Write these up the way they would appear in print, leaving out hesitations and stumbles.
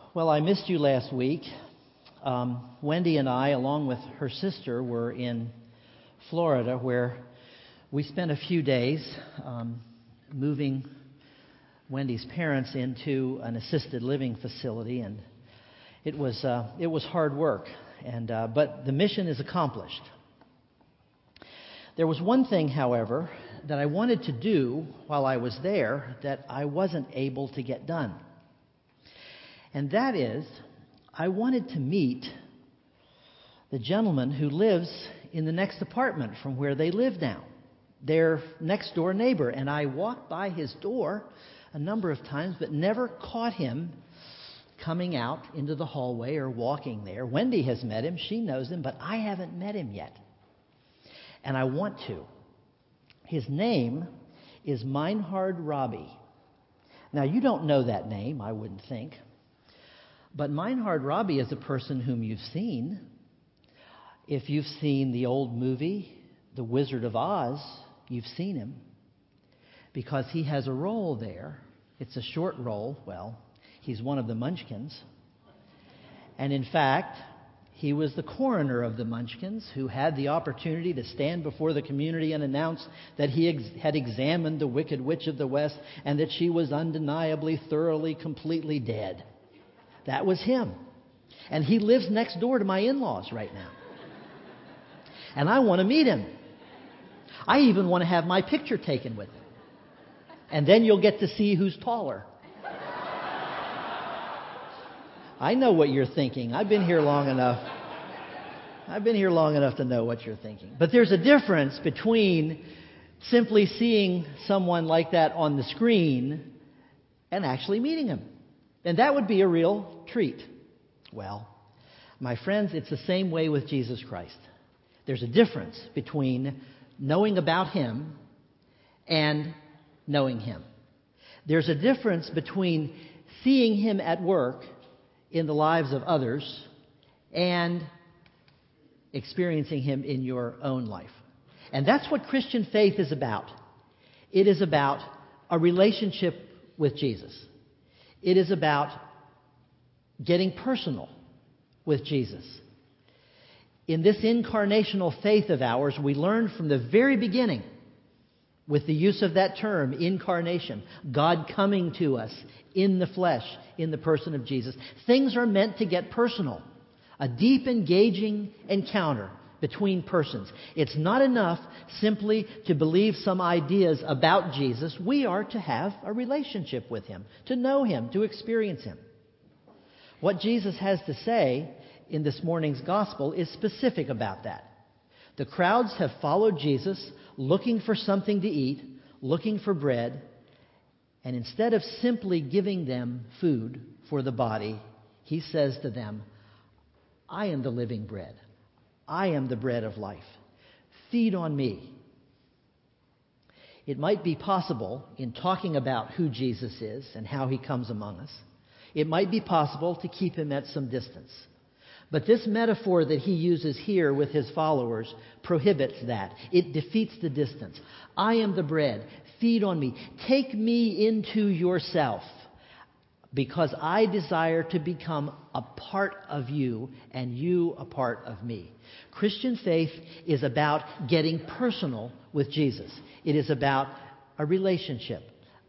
Well, I missed you last week. Wendy and I, along with her sister, were in Florida, where we spent a few days moving Wendy's parents into an assisted living facility, and it was hard work. But the mission is accomplished. There was one thing, however, that I wanted to do while I was there that I wasn't able to get done. And that is, I wanted to meet the gentleman who lives in the next apartment from where they live now. Their next door neighbor. And I walked by his door a number of times, but never caught him coming out into the hallway or walking there. Wendy has met him. She knows him, but I haven't met him yet. And I want to. His name is Meinhard Robbie. Now, you don't know that name, I wouldn't think. But Meinhard Robbie is a person whom you've seen. If you've seen the old movie, The Wizard of Oz, you've seen him. Because he has a role there. It's a short role. Well, he's one of the Munchkins. And in fact, he was the coroner of the Munchkins who had the opportunity to stand before the community and announce that he had examined the Wicked Witch of the West and that she was undeniably, thoroughly, completely dead. That was him. And he lives next door to my in-laws right now. And I want to meet him. I even want to have my picture taken with him. And then you'll get to see who's taller. I know what you're thinking. I've been here long enough to know what you're thinking. But there's a difference between simply seeing someone like that on the screen and actually meeting him. And that would be a real treat. Well, my friends, it's the same way with Jesus Christ. There's a difference between knowing about Him and knowing Him. There's a difference between seeing Him at work in the lives of others and experiencing Him in your own life. And that's what Christian faith is about. It is about a relationship with Jesus. It is about getting personal with Jesus. In this incarnational faith of ours, we learned from the very beginning, with the use of that term, incarnation, God coming to us in the flesh, in the person of Jesus. Things are meant to get personal. A deep, engaging encounter between persons. It's not enough simply to believe some ideas about Jesus. We are to have a relationship with Him, to know Him, to experience Him. What Jesus has to say in this morning's gospel is specific about that. The crowds have followed Jesus, looking for something to eat, looking for bread, and instead of simply giving them food for the body, He says to them, I am the living bread. I am the bread of life. Feed on me. It might be possible, in talking about who Jesus is and how He comes among us, it might be possible to keep Him at some distance. But this metaphor that He uses here with His followers prohibits that. It defeats the distance. I am the bread. Feed on me. Take me into yourself, because I desire to become a part of you and you a part of me. Christian faith is about getting personal with Jesus. It is about a relationship,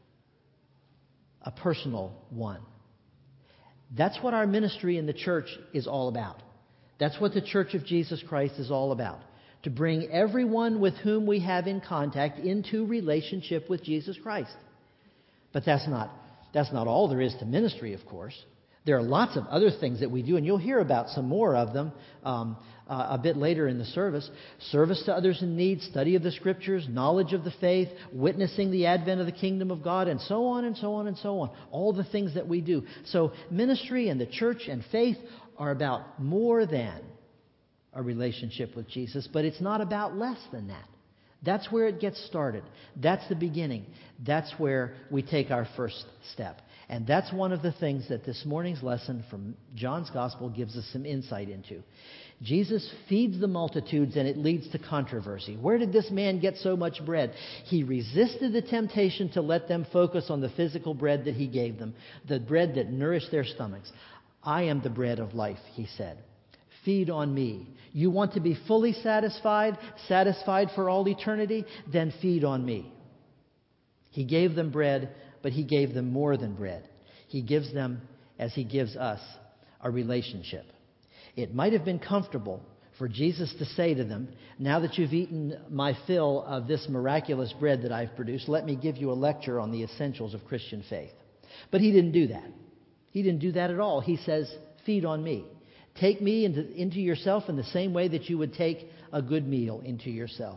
a personal one. That's what our ministry in the church is all about. That's what the Church of Jesus Christ is all about. To bring everyone with whom we have in contact into relationship with Jesus Christ. But that's not all there is to ministry, of course. There are lots of other things that we do, and you'll hear about some more of them a bit later in the service. Service to others in need, study of the Scriptures, knowledge of the faith, witnessing the advent of the kingdom of God, and so on and so on and so on. All the things that we do. So ministry and the church and faith are about more than a relationship with Jesus, but it's not about less than that. That's where it gets started. That's the beginning. That's where we take our first step. And that's one of the things that this morning's lesson from John's Gospel gives us some insight into. Jesus feeds the multitudes and it leads to controversy. Where did this man get so much bread? He resisted the temptation to let them focus on the physical bread that He gave them, the bread that nourished their stomachs. I am the bread of life, he said. Feed on me. You want to be fully satisfied, satisfied for all eternity? Then feed on me. He gave them bread, but he gave them more than bread. He gives them, as he gives us, a relationship. It might have been comfortable for Jesus to say to them, now that you've eaten my fill of this miraculous bread that I've produced, let me give you a lecture on the essentials of Christian faith. But he didn't do that. He didn't do that at all. He says, feed on me. Take me into yourself in the same way that you would take a good meal into yourself.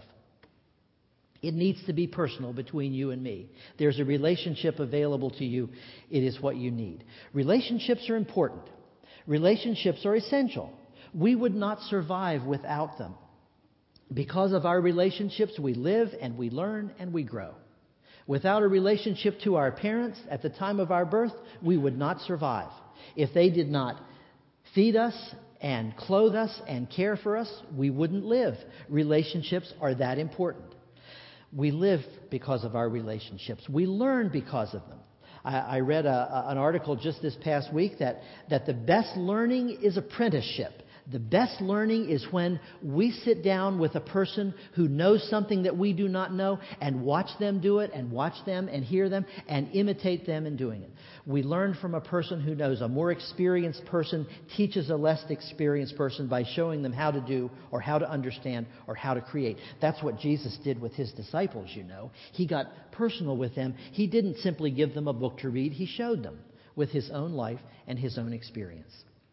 It needs to be personal between you and me. There's a relationship available to you. It is what you need. Relationships are important. Relationships are essential. We would not survive without them. Because of our relationships, we live and we learn and we grow. Without a relationship to our parents at the time of our birth, we would not survive. If they did not feed us and clothe us and care for us, we wouldn't live. Relationships are that important. We live because of our relationships. We learn because of them. I read an article just this past week that the best learning is apprenticeship. The best learning is when we sit down with a person who knows something that we do not know and watch them do it and watch them and hear them and imitate them in doing it. We learn from a person who knows. A more experienced person teaches a less experienced person by showing them how to do or how to understand or how to create. That's what Jesus did with his disciples, you know. He got personal with them. He didn't simply give them a book to read. He showed them with his own life and his own experience.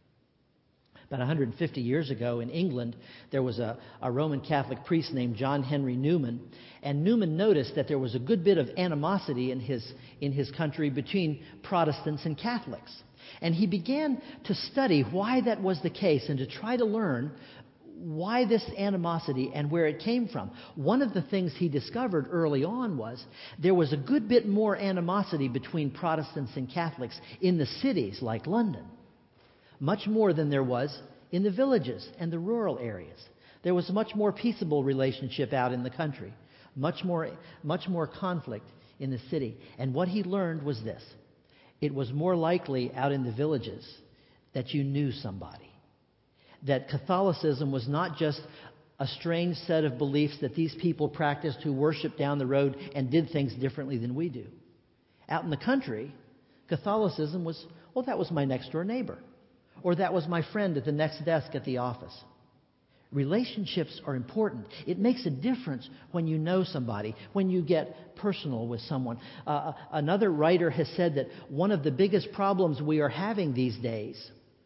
About 150 years ago in England, there was a Roman Catholic priest named John Henry Newman. And Newman noticed that there was a good bit of animosity in his country between Protestants and Catholics. And he began to study why that was the case and to try to learn why this animosity and where it came from. One of the things he discovered early on was there was a good bit more animosity between Protestants and Catholics in the cities like London. Much more than there was in the villages and the rural areas. There was a much more peaceable relationship out in the country. Much more conflict in the city. And what he learned was this. It was more likely out in the villages that you knew somebody. That Catholicism was not just a strange set of beliefs that these people practiced who worshiped down the road and did things differently than we do. Out in the country, Catholicism was, well, that was my next door neighbor. Or that was my friend at the next desk at the office. Relationships are important. It makes a difference when you know somebody, when you get personal with someone. Another writer has said that one of the biggest problems we are having these days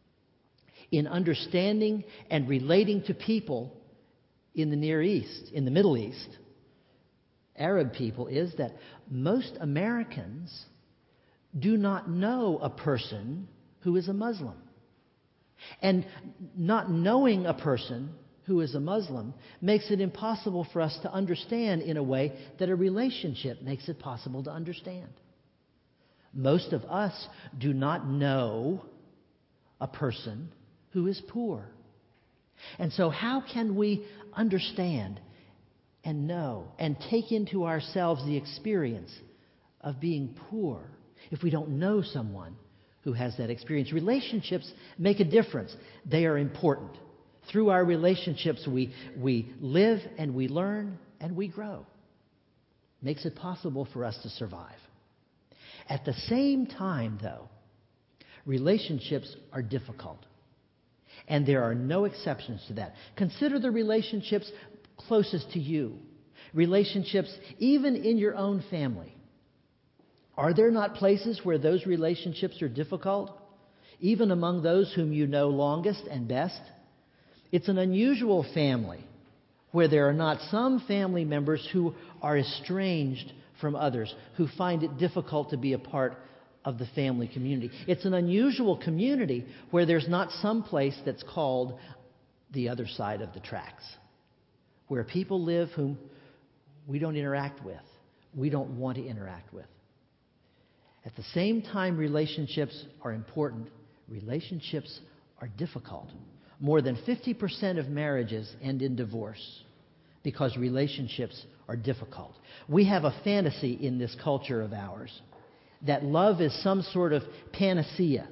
in understanding and relating to people in the Near East, in the Middle East, Arab people, is that most Americans do not know a person who is a Muslim. And not knowing a person who is a Muslim makes it impossible for us to understand in a way that a relationship makes it possible to understand. Most of us do not know a person who is poor. And so how can we understand and know and take into ourselves the experience of being poor if we don't know someone who has that experience? Relationships make a difference. They are important. Through our relationships, we live and we learn and we grow. Makes it possible for us to survive. At the same time, though, relationships are difficult. And there are no exceptions to that. Consider the relationships closest to you. Relationships even in your own family. Are there not places where those relationships are difficult, even among those whom you know longest and best? It's an unusual family where there are not some family members who are estranged from others, who find it difficult to be a part of the family community. It's an unusual community where there's not some place that's called the other side of the tracks, where people live whom we don't interact with, we don't want to interact with. At the same time, relationships are important. Relationships are difficult. More than 50% of marriages end in divorce because relationships are difficult. We have a fantasy in this culture of ours that love is some sort of panacea,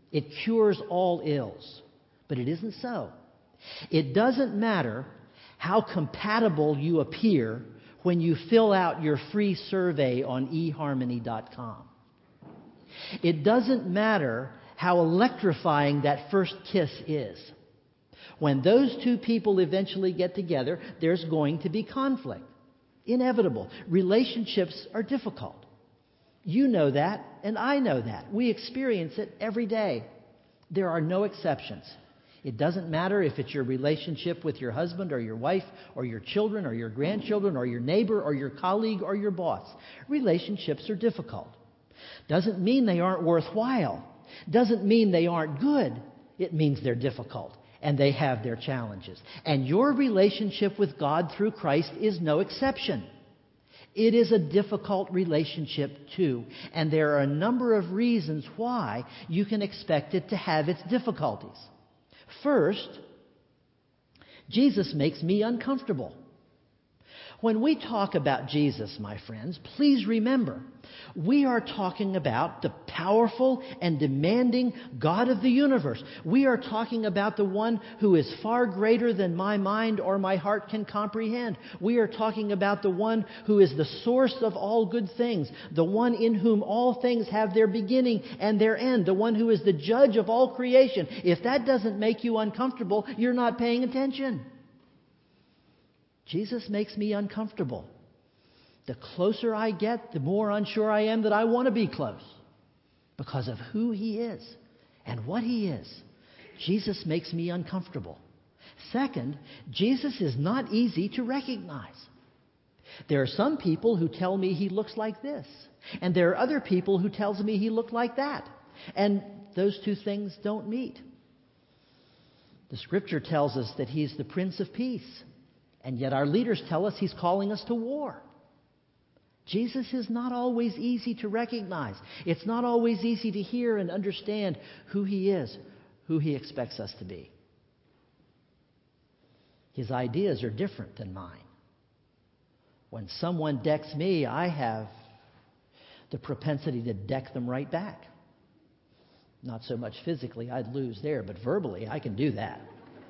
It cures all ills. But it isn't so. It doesn't matter how compatible you appear when you fill out your free survey on eharmony.com. It doesn't matter how electrifying that first kiss is. When those two people eventually get together, there's going to be conflict. Inevitable. Relationships are difficult. You know that, and I know that. We experience it every day. There are no exceptions. It doesn't matter if it's your relationship with your husband or your wife or your children or your grandchildren or your neighbor or your colleague or your boss. Relationships are difficult. Doesn't mean they aren't worthwhile. Doesn't mean they aren't good. It means they're difficult and they have their challenges. And your relationship with God through Christ is no exception. It is a difficult relationship too. And there are a number of reasons why you can expect it to have its difficulties. First, Jesus makes me uncomfortable. When we talk about Jesus, my friends, please remember, we are talking about the powerful and demanding God of the universe. We are talking about the one who is far greater than my mind or my heart can comprehend. We are talking about the one who is the source of all good things, the one in whom all things have their beginning and their end, the one who is the judge of all creation. If that doesn't make you uncomfortable, you're not paying attention. Jesus makes me uncomfortable. The closer I get, the more unsure I am that I want to be close because of who He is and what He is. Jesus makes me uncomfortable. Second, Jesus is not easy to recognize. There are some people who tell me He looks like this, and there are other people who tells me He looked like that, and those two things don't meet. The Scripture tells us that He's the Prince of Peace. And yet our leaders tell us He's calling us to war. Jesus is not always easy to recognize. It's not always easy to hear and understand who He is, who He expects us to be. His ideas are different than mine. When someone decks me, I have the propensity to deck them right back. Not so much physically, I'd lose there, but verbally I can do that.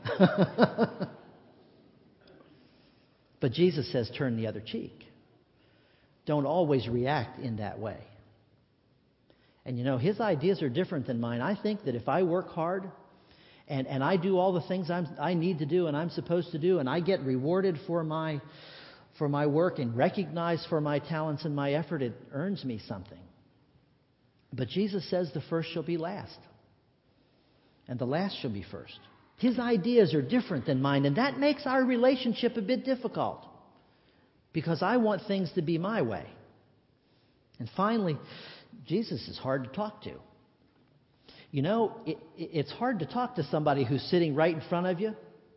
But Jesus says, turn the other cheek. Don't always react in that way. And you know, His ideas are different than mine. I think that if I work hard and I do all the things I need to do and I'm supposed to do, and I get rewarded for my work and recognized for my talents and my effort, it earns me something. But Jesus says the first shall be last, and the last shall be first. His ideas are different than mine, and that makes our relationship a bit difficult because I want things to be my way. And finally, Jesus is hard to talk to. You know, it's hard to talk to somebody who's sitting right in front of you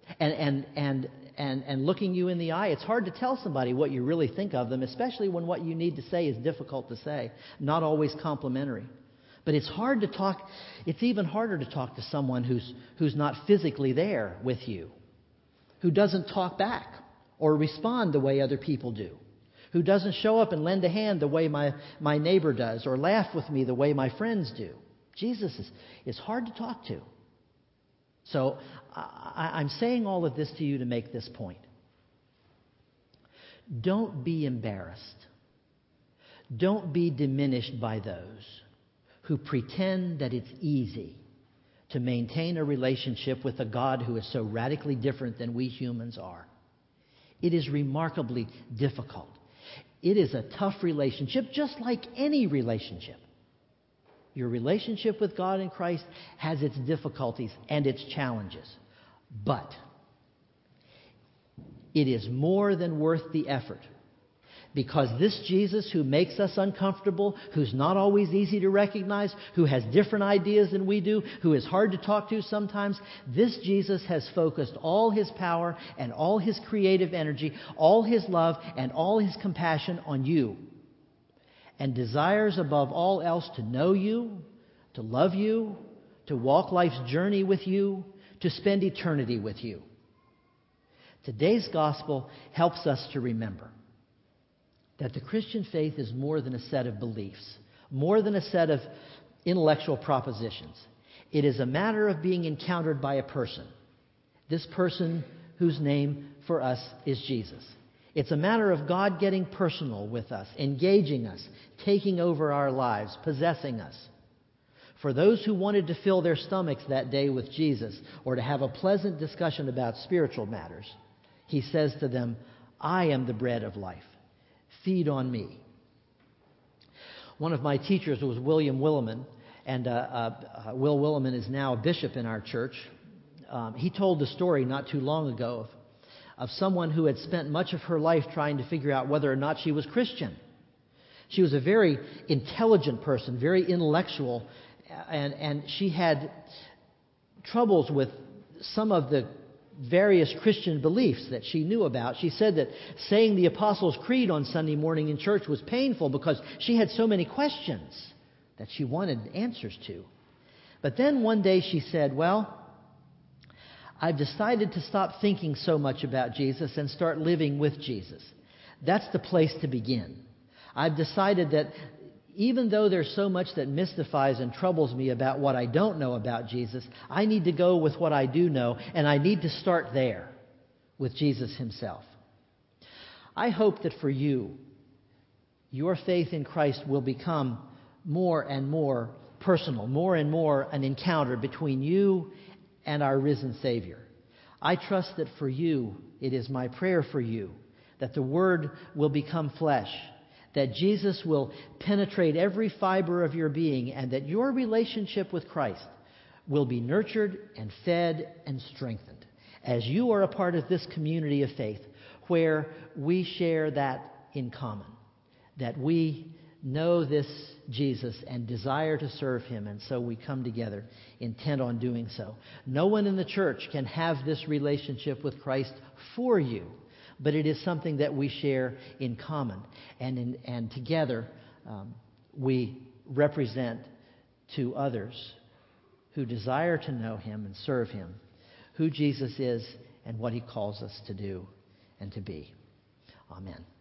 and looking you in the eye. It's hard to tell somebody what you really think of them, especially when what you need to say is difficult to say, not always complimentary. But it's hard to talk. It's even harder to talk to someone who's not physically there with you, who doesn't talk back or respond the way other people do, who doesn't show up and lend a hand the way my neighbor does or laugh with me the way my friends do. Jesus is hard to talk to. So I'm saying all of this to you to make this point. Don't be embarrassed. Don't be diminished by those who pretend that it's easy to maintain a relationship with a God who is so radically different than we humans are. It is remarkably difficult. It is a tough relationship, just like any relationship. Your relationship with God in Christ has its difficulties and its challenges. But it is more than worth the effort. Because this Jesus who makes us uncomfortable, who's not always easy to recognize, who has different ideas than we do, who is hard to talk to sometimes, this Jesus has focused all His power and all His creative energy, all His love and all His compassion on you. And desires above all else to know you, to love you, to walk life's journey with you, to spend eternity with you. Today's gospel helps us to remember that the Christian faith is more than a set of beliefs, more than a set of intellectual propositions. It is a matter of being encountered by a person. This person whose name for us is Jesus. It's a matter of God getting personal with us, engaging us, taking over our lives, possessing us. For those who wanted to fill their stomachs that day with Jesus or to have a pleasant discussion about spiritual matters, he says to them, I am the bread of life. Feed on me. One of my teachers was William Willimon, and Will Willimon is now a bishop in our church. He told the story not too long ago of someone who had spent much of her life trying to figure out whether or not she was Christian. She was a very intelligent person, very intellectual, and she had troubles with some of the various Christian beliefs that she knew about. She said that saying the Apostles' Creed on Sunday morning in church was painful because she had so many questions that she wanted answers to. But then one day she said, well, I've decided to stop thinking so much about Jesus and start living with Jesus. That's the place to begin. I've decided that even though there's so much that mystifies and troubles me about what I don't know about Jesus, I need to go with what I do know, and I need to start there with Jesus himself. I hope that for you, your faith in Christ will become more and more personal, more and more an encounter between you and our risen Savior. I trust that for you, it is my prayer for you, that the Word will become flesh, that Jesus will penetrate every fiber of your being, and that your relationship with Christ will be nurtured and fed and strengthened as you are a part of this community of faith where we share that in common, that we know this Jesus and desire to serve him, and so we come together intent on doing so. No one in the church can have this relationship with Christ for you, but it is something that we share in common, and together we represent to others who desire to know him and serve him who Jesus is and what he calls us to do and to be. Amen.